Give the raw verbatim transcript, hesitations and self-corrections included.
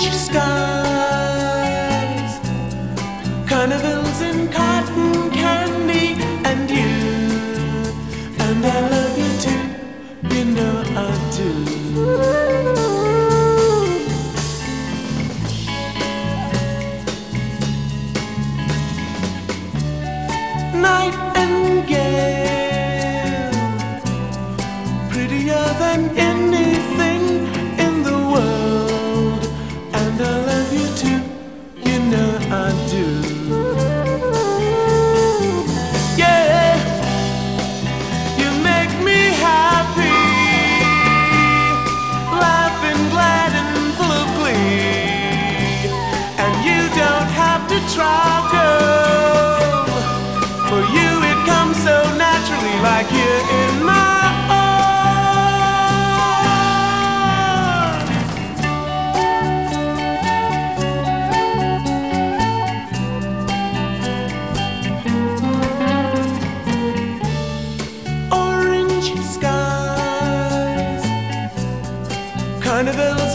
Orange skies, carnivals in cotton candy, and you, and I love you too, you know I do. Nightingale, prettier than anything in the world, and I love you too, you know I do. Yeah, you make me happy, laughing, glad and full of glee, and you don't have to try, girl. For you it comes so naturally, like you're in my arms. Orange skies, carnivals